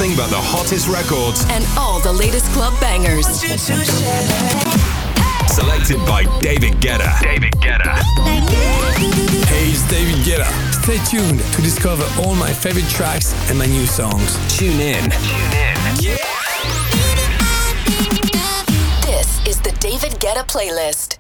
nothing but the hottest records and all the latest club bangers. Selected by David Guetta. David Guetta. Hey, it's David Guetta. Stay tuned to discover all my favorite tracks and my new songs. Tune in. Yeah. This is the David Guetta playlist.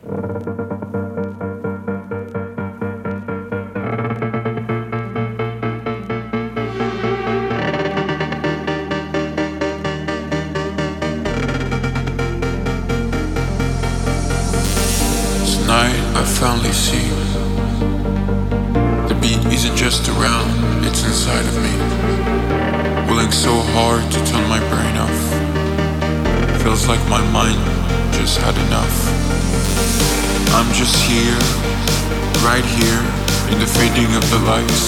Tonight I finally see the beat isn't just around, it's inside of me. Pulling so hard to turn my brain off. Feels like my mind just had enough. I'm just here, right here, in the fading of the lights.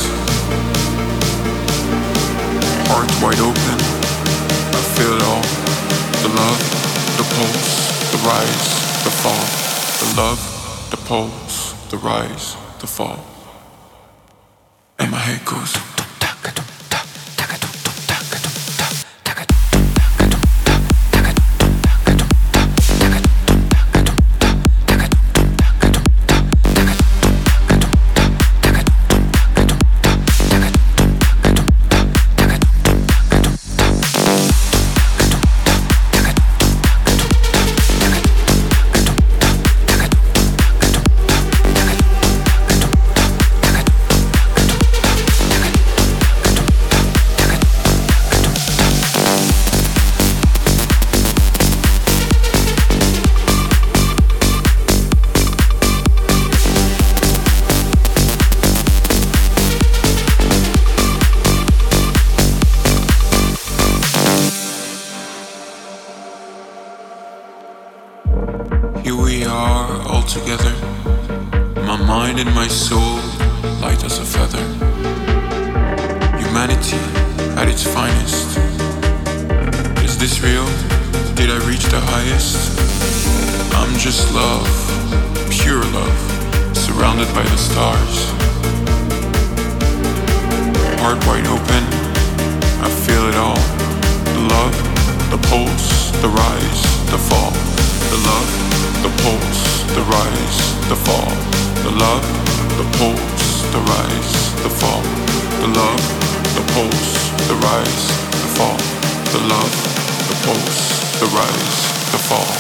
Heart wide open, I feel it all. The love, the pulse, the rise, the fall. The love, the pulse, the rise, the fall. And my head goes. Together, my mind and my soul light as a feather. Humanity at its finest. Is this real? Did I reach the highest? I'm just love, pure love, surrounded by the stars. Heart wide open, I feel it all. The love, the pulse, the rise, the fall. The love, the pulse, the rise, the fall. The love, the pulse, the rise, the fall. The love, the pulse, the rise, the fall. The love, the pulse, the rise, the fall.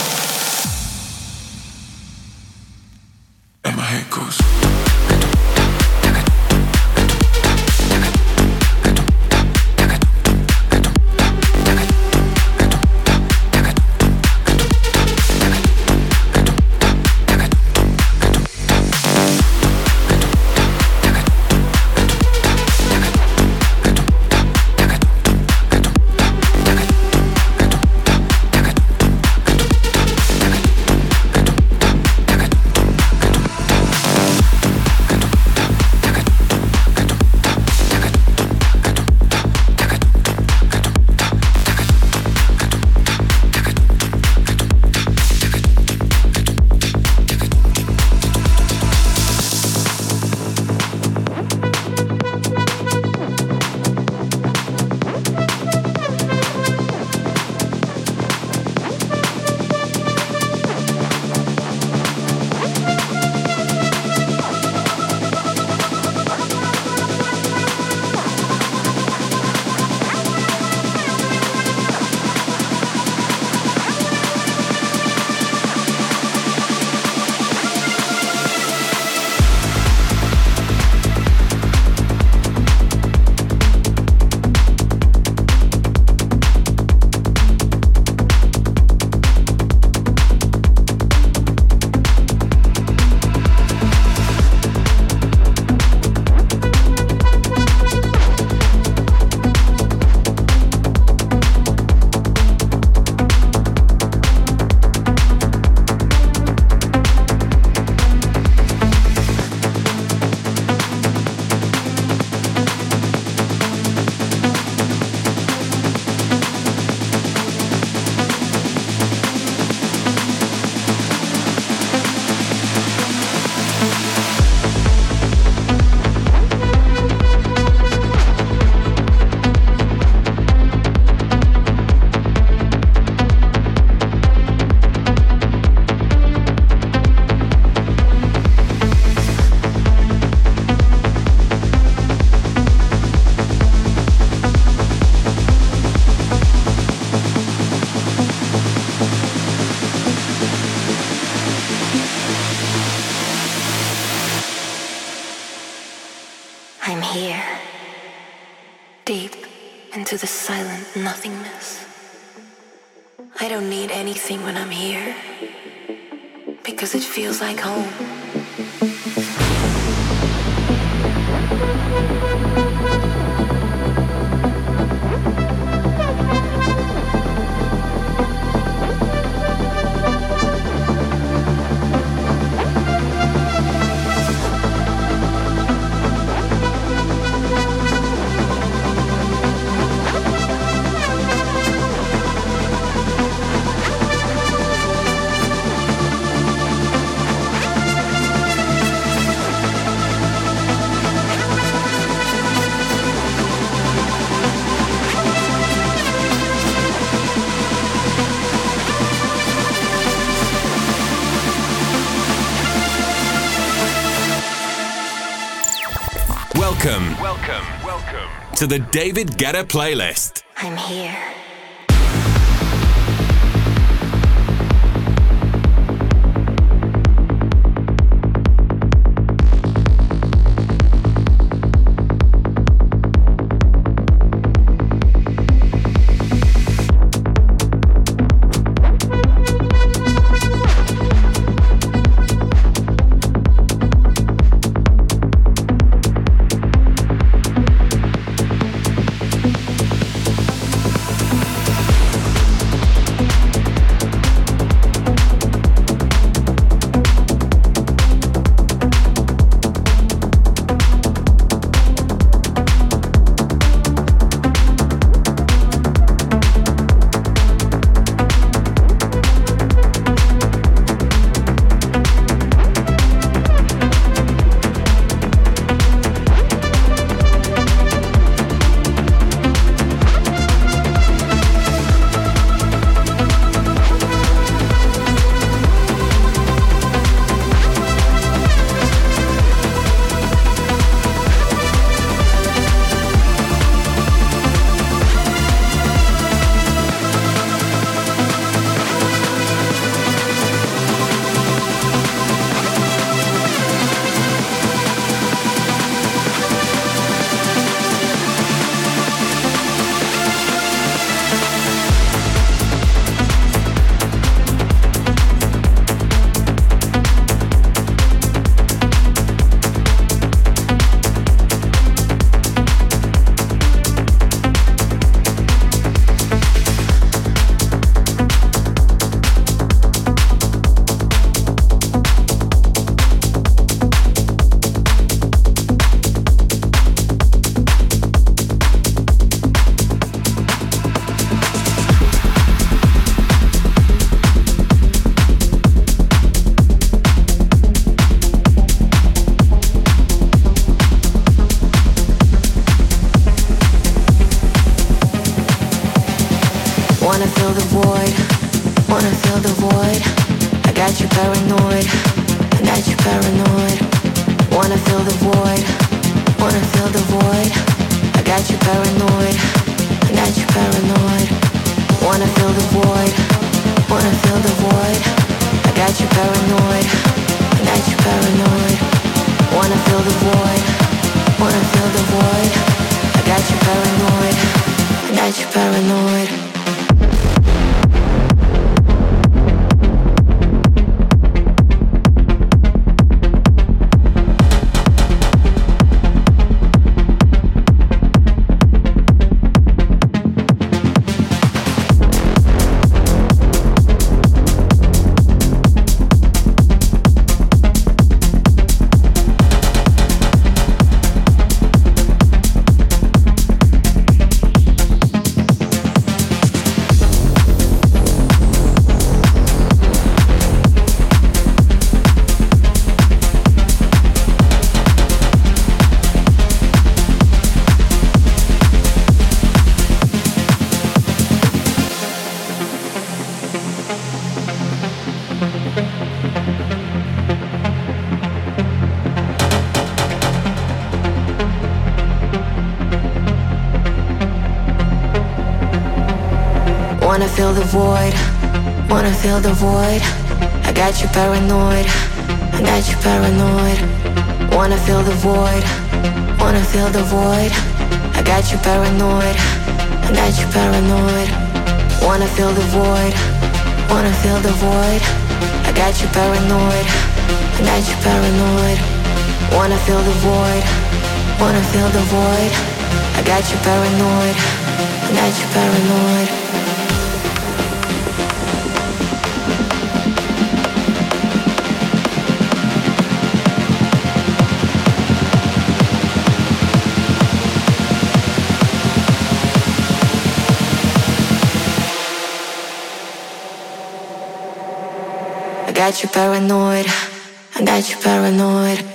And my head goes. I'm here, deep into the silent nothingness. I don't need anything when I'm here, because it feels like home. Welcome to the David Guetta playlist. I'm here. Wanna fill the void, wanna fill the void. I got you paranoid, I got you paranoid. Wanna fill the void, Wanna fill the void. I got you paranoid. I got you paranoid. Wanna fill the void. Wanna fill the void. I got you paranoid. I got you paranoid. Wanna fill the void. Wanna fill the void. I got you paranoid. I got you paranoid. I got you paranoid. I got you paranoid.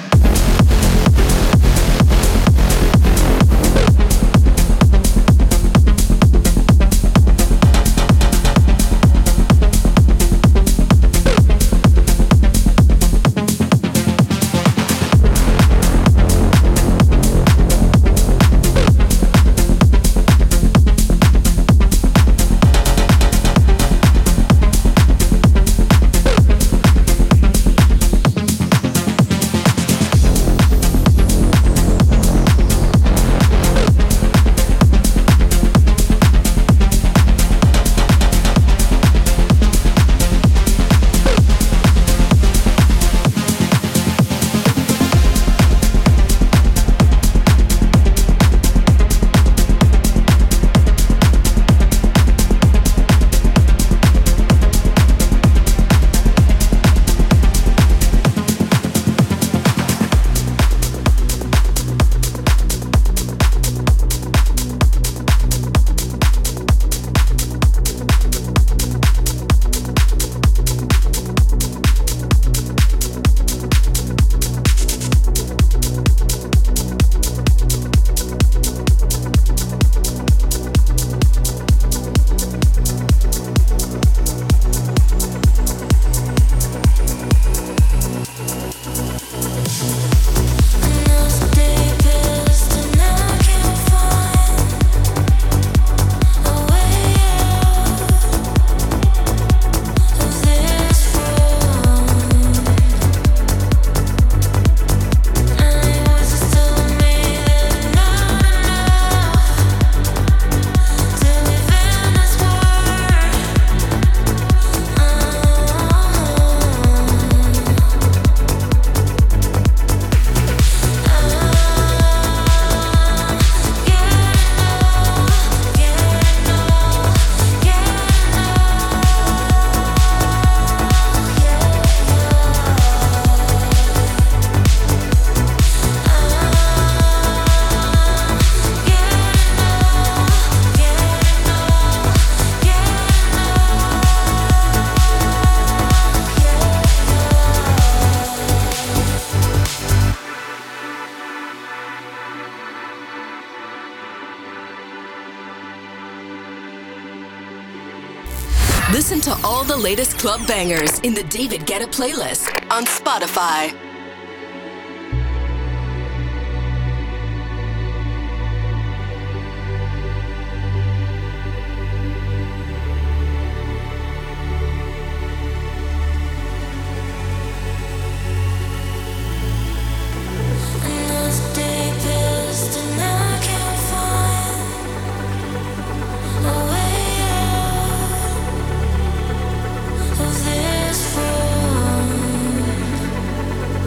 Listen to all the latest club bangers in the David Guetta playlist on Spotify. Of this room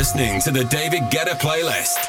listening to the David Guetta playlist.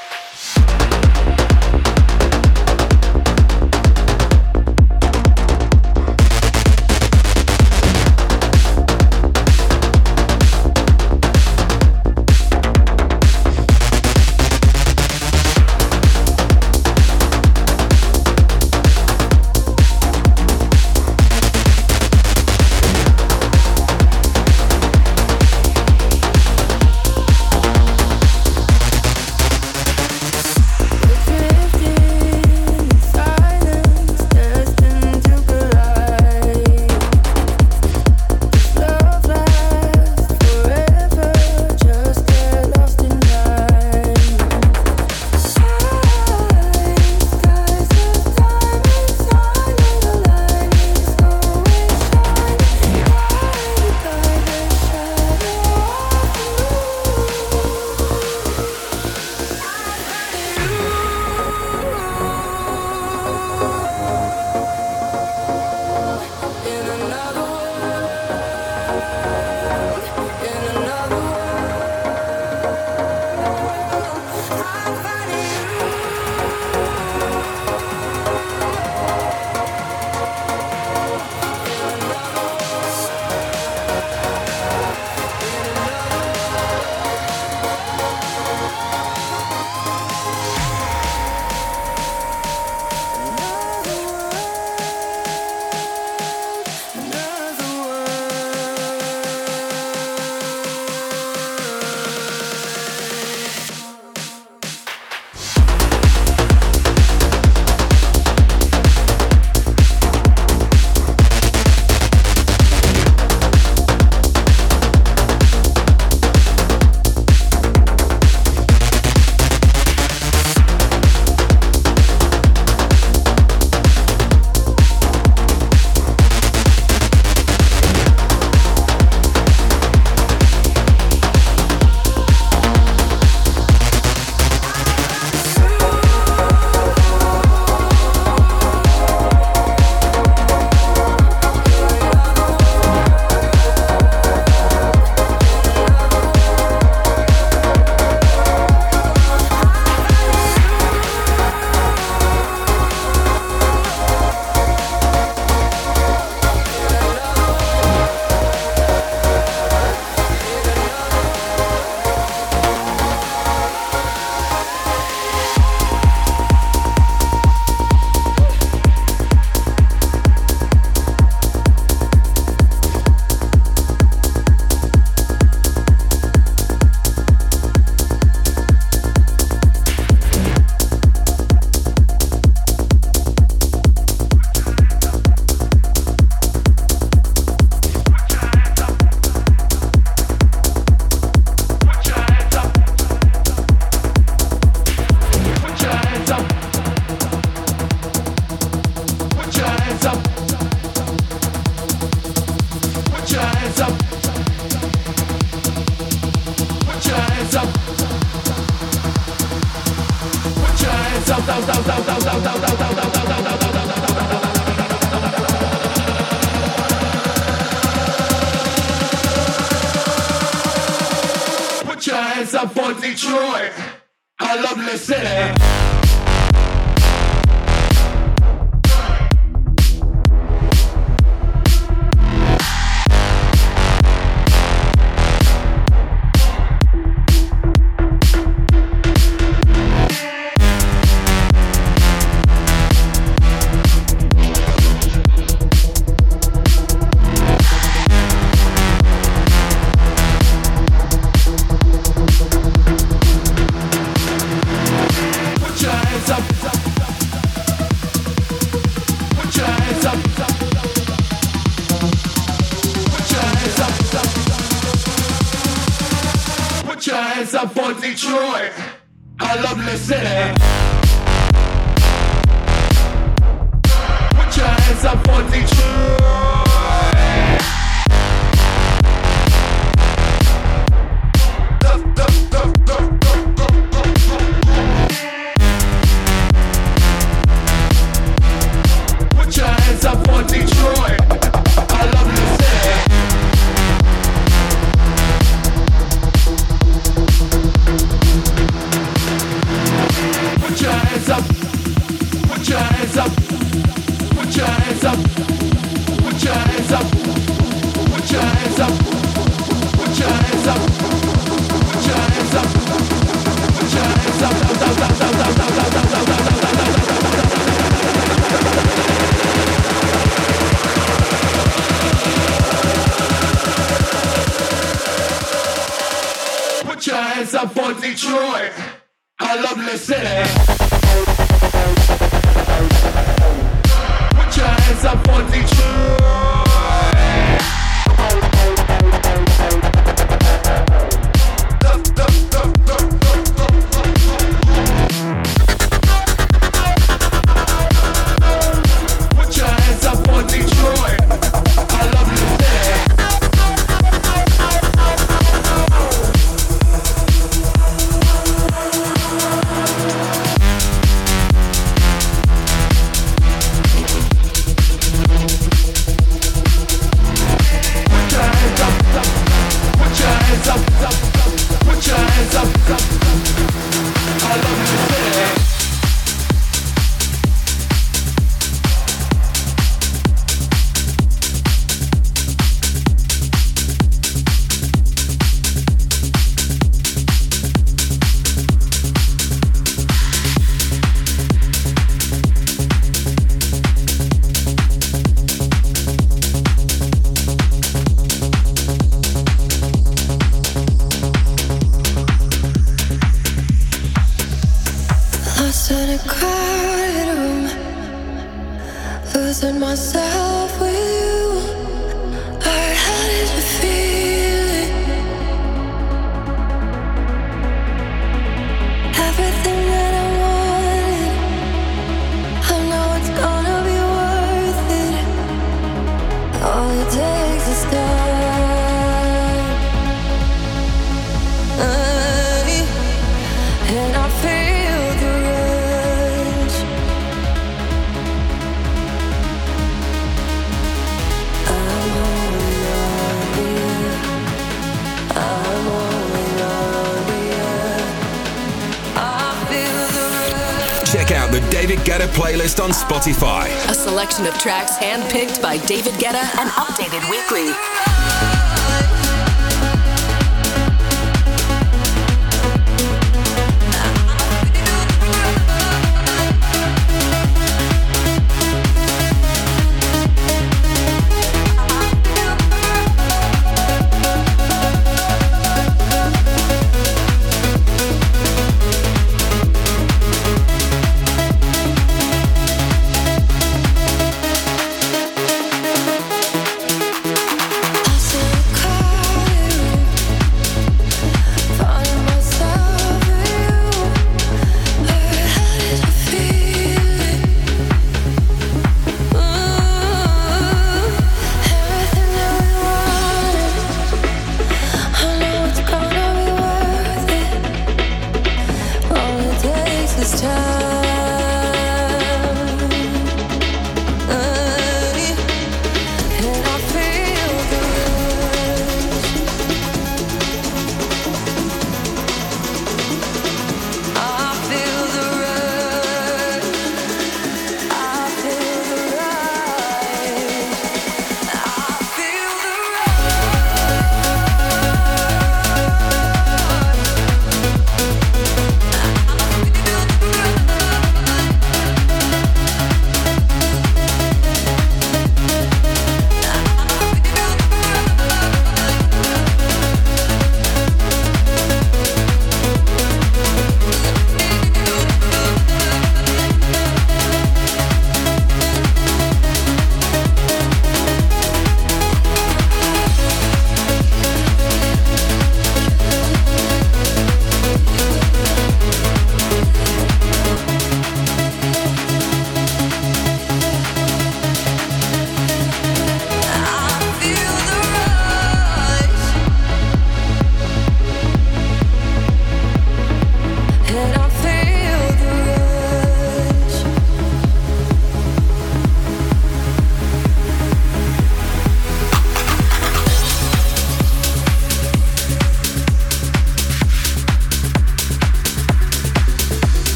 Put your hands up for Detroit, I love the city. Up for Detroit, I love the city. Put your hands up for Detroit. Put your hands up for Detroit, I love the city. hands up. Put your hands up. Put your hands up. Put your hands up. Put your hands up. Put your hands up. Put your hands up for Detroit. I love the city. Put your hands up for Detroit. Put your hands up for Detroit. I love the city. Lost in a crowded room, losing myself with you. Alright, how did you feel it? Everything that I wanted, I know it's gonna be worth it. All it takes is time, and I feel the rush. I'm holding on to you. I'm holding on to you. I feel the rush. Check out the David Guetta playlist on Spotify. A selection of tracks handpicked by David Guetta and updated weekly. I said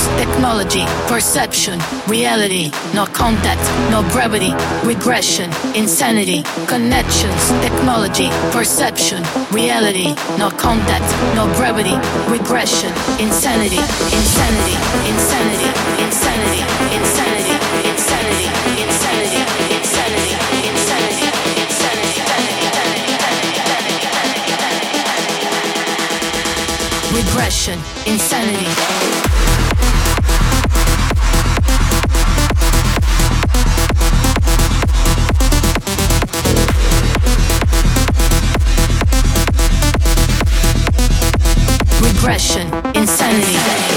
technology, perception, reality, no contact, no gravity, regression, insanity, connections, technology, perception, reality, no contact, no gravity, regression, insanity, insanity, insanity, insanity, insanity, insanity, insanity, insanity, insanity, insanity, regression, insanity. Regression, insanity.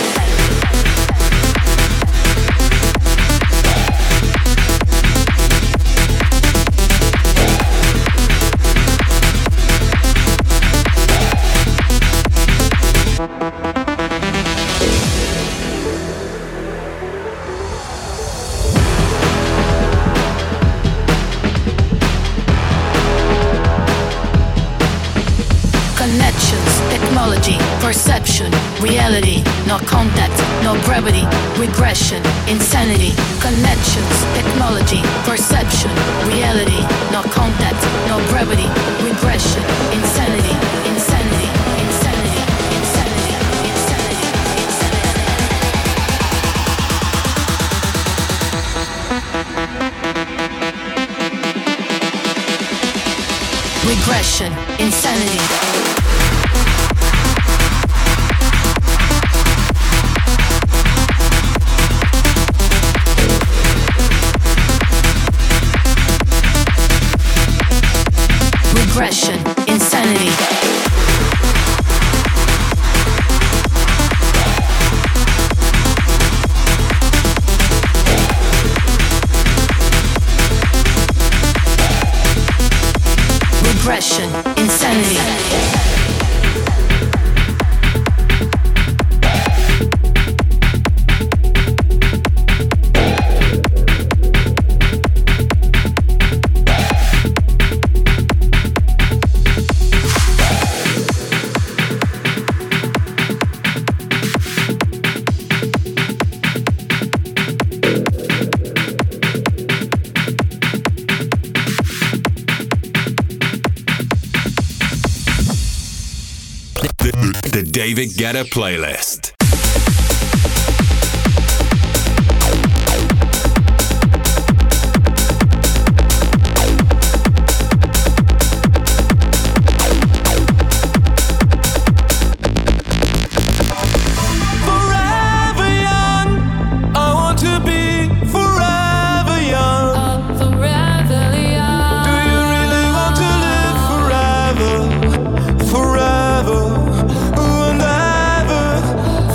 Perception, reality, no contact, no gravity, regression, insanity, connections, technology, perception, reality, no contact, no gravity, regression, insanity, insanity, insanity, insanity, insanity, insanity. Regression, insanity. Regression, insanity. Regression, insanity. The David Guetta playlist. Forever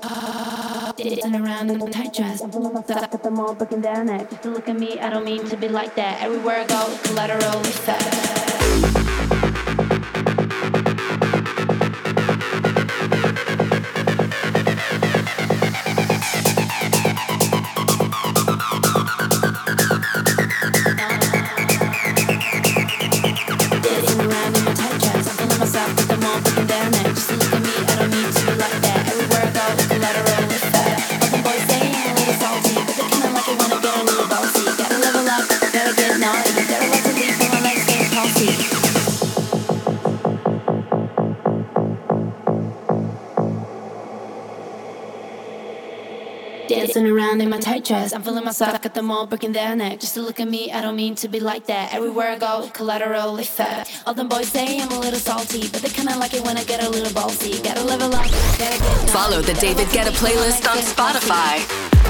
Dancing around in a tight dress. Stuck at the mall, looking down at. Just to look at me, I don't mean to be like that. Everywhere I go, collateral effect. Around in my tight dress, I'm feeling myself at the mall, breaking their neck. Just to look at me, I don't mean to be like that. Everywhere I go, collateral effect. All them boys say I'm a little salty, but they kinda like it when I get a little ballsy. Gotta level up, gotta get. Follow the David Guetta playlist on Spotify.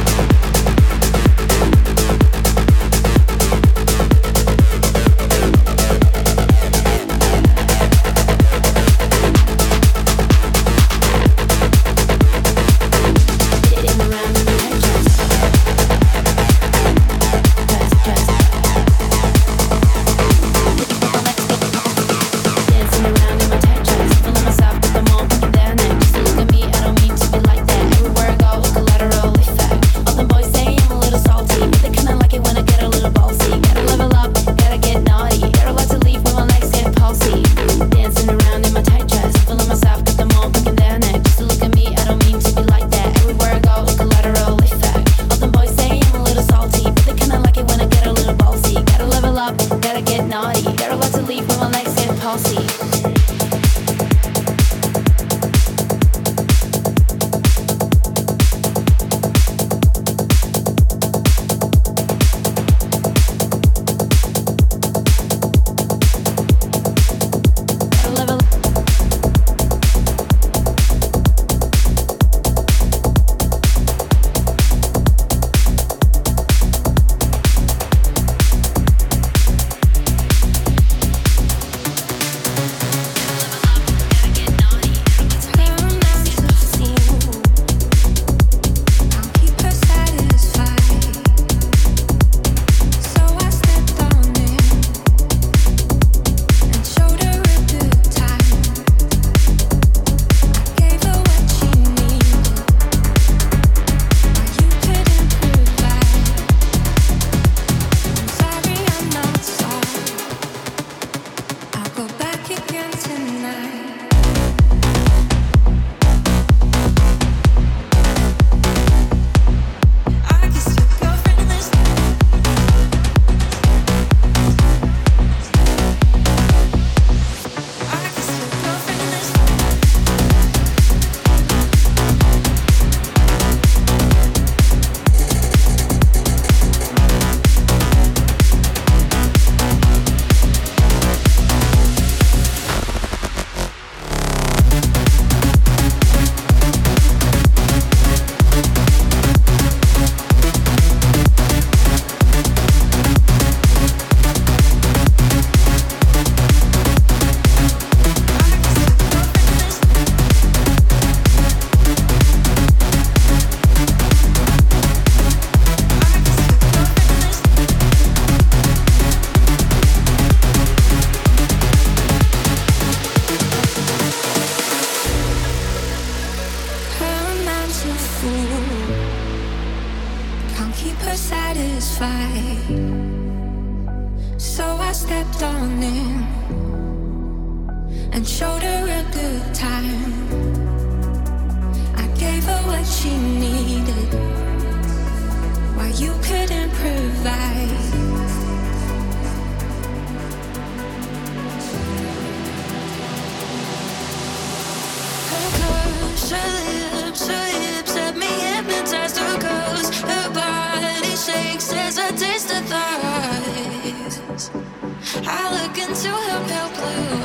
I look into her pale blue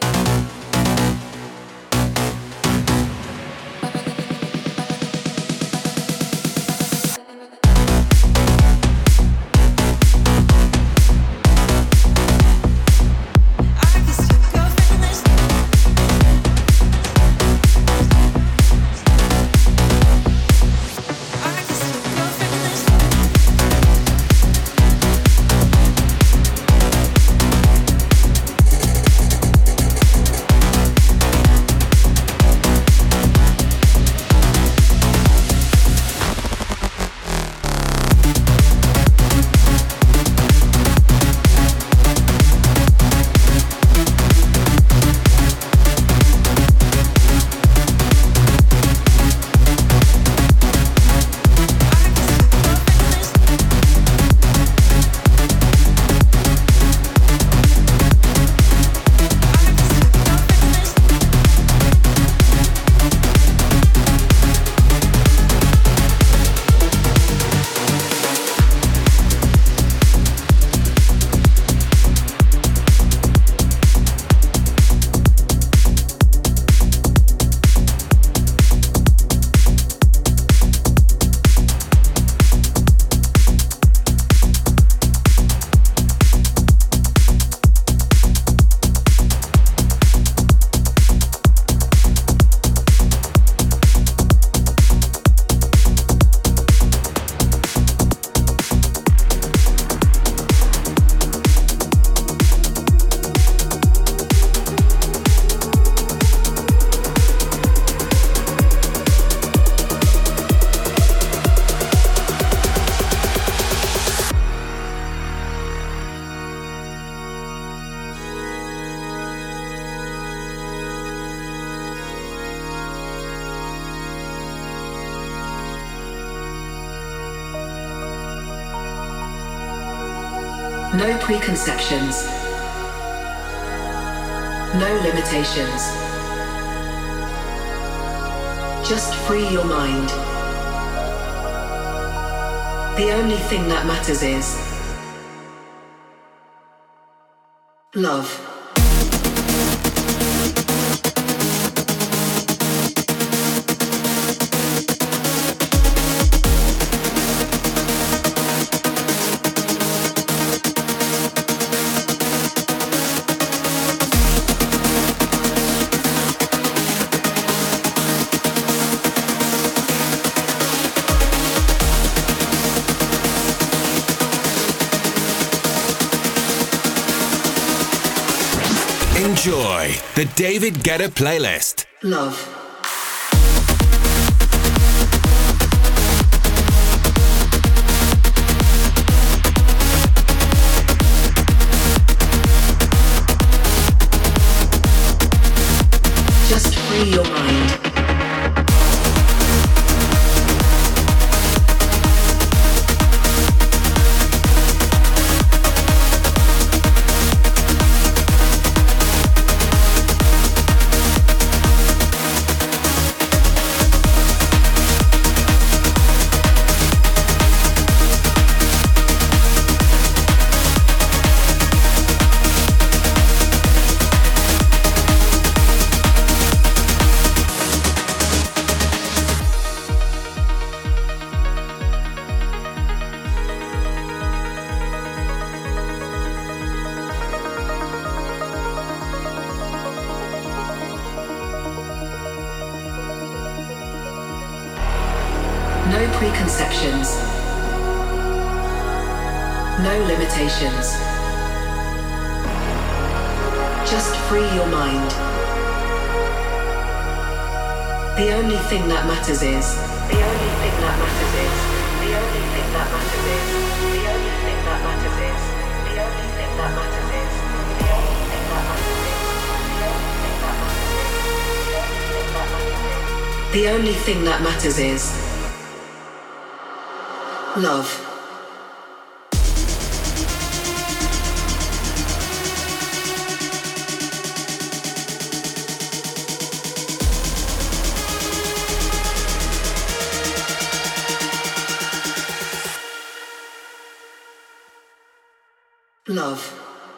eyes. No preconceptions. No limitations. Just free your mind. The only thing that matters is love. Enjoy the David Guetta playlist. Love. Just free your mind. No preconceptions. No limitations. Just free your mind. The only thing that matters is. The only thing that matters is. The only thing that matters is. The only thing that matters is. The only thing that matters is. The only thing that matters is. The only thing that matters is love. Love.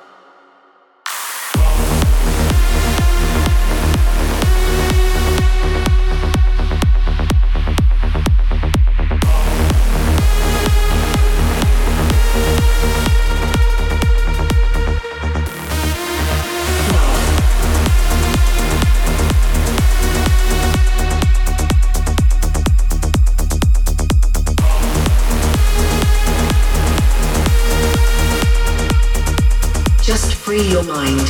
Just free your mind.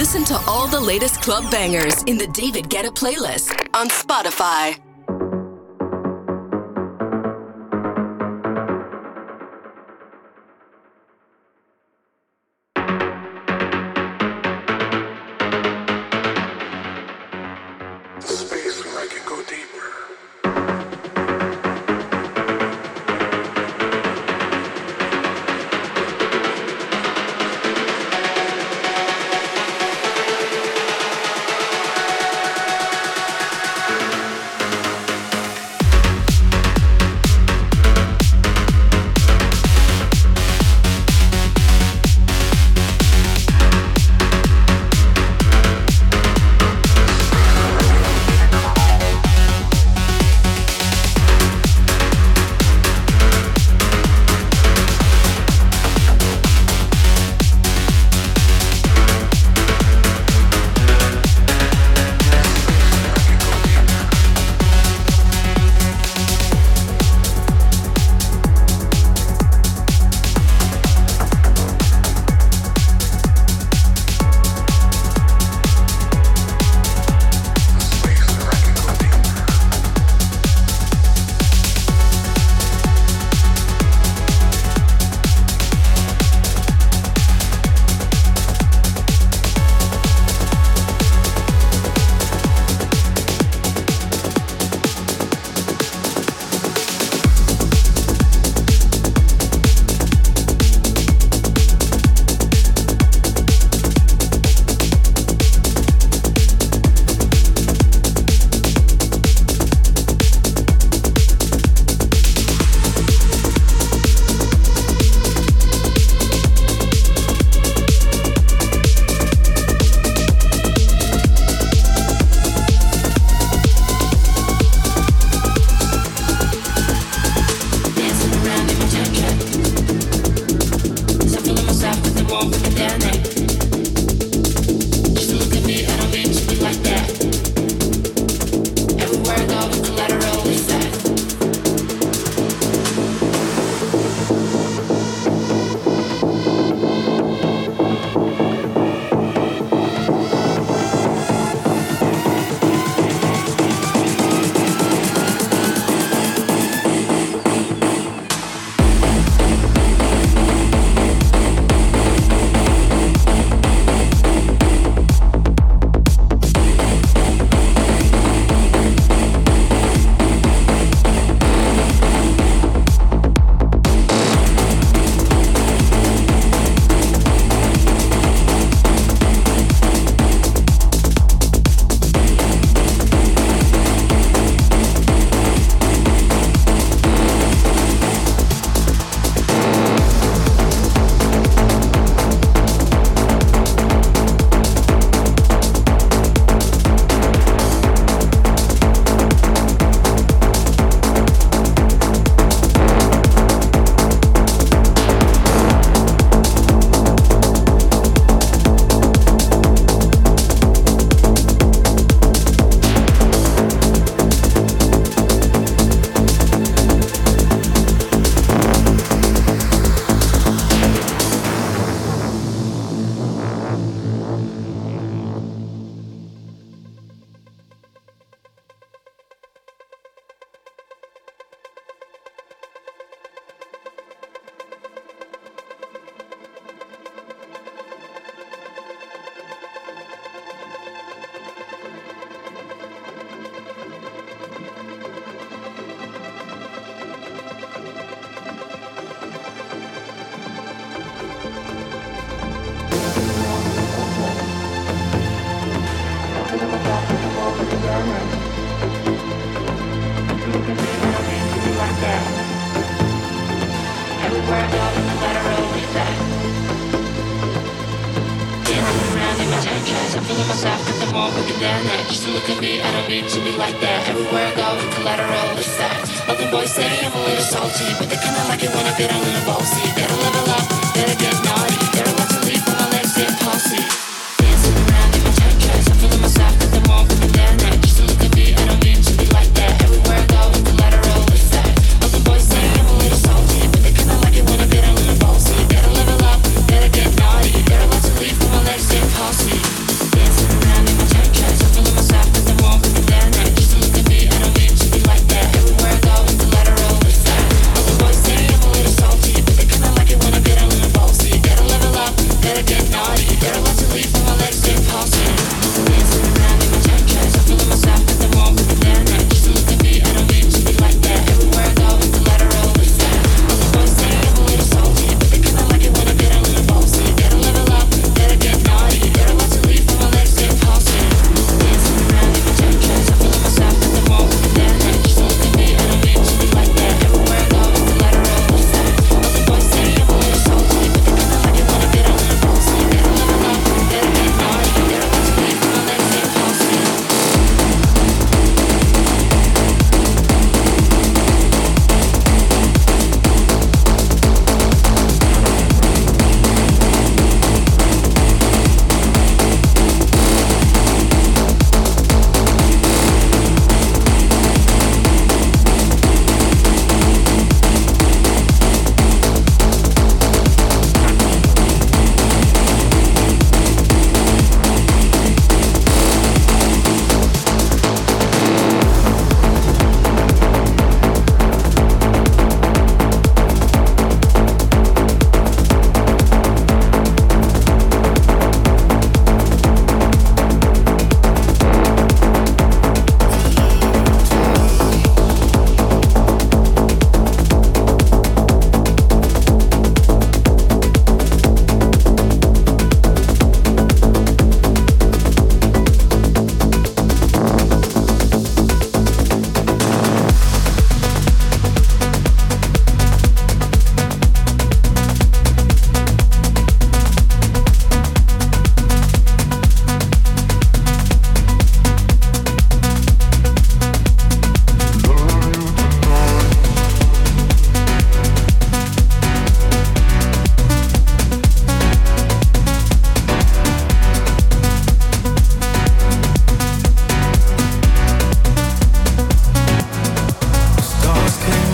Listen to all the latest club bangers in the David Guetta playlist on Spotify. Posse.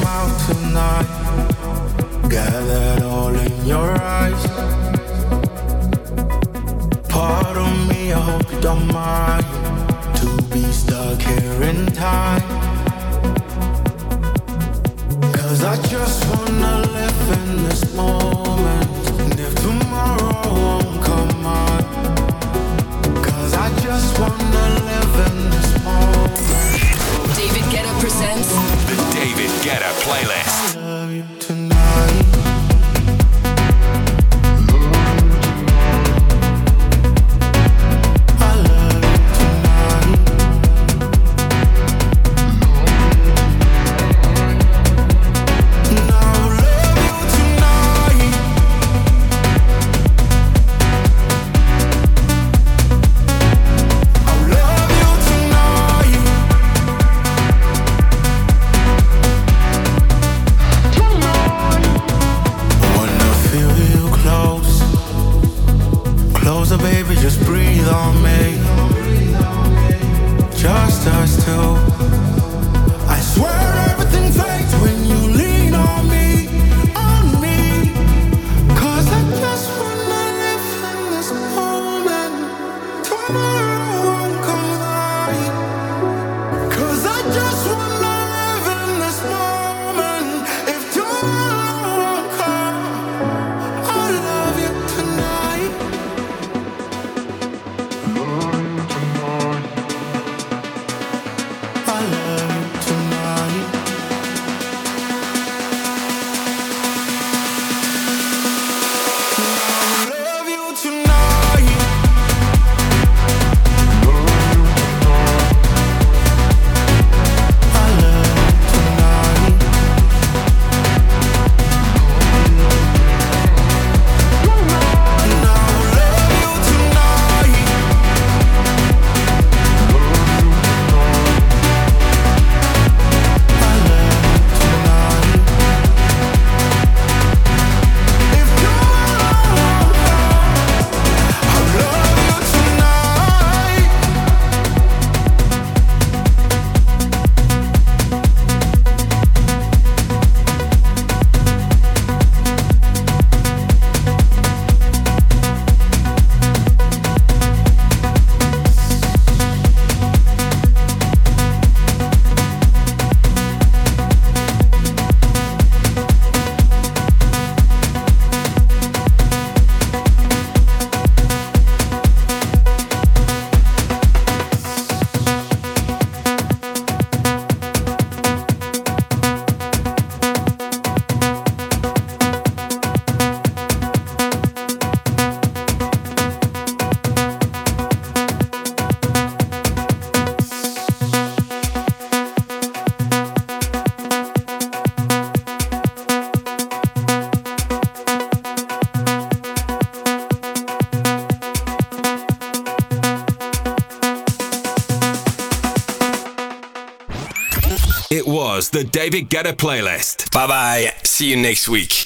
come out tonight. Gathered all in your eyes. Part of me, I hope you don't mind to be stuck here in time. 'Cause I just wanna live in this moment. And if tomorrow won't come on, 'cause I just wanna live in this moment. David Guetta presents the David Guetta Playlist. I love you tonight. Baby, just breathe on me. Just us two. I swear everything fades when you lean on me, on me. 'Cause I just wanna live in this moment. Tomorrow won't come by. 'Cause I just wanna live in this moment. If tomorrow won't come, I love you tonight. It was the David Guetta Playlist. Bye bye. See you next week.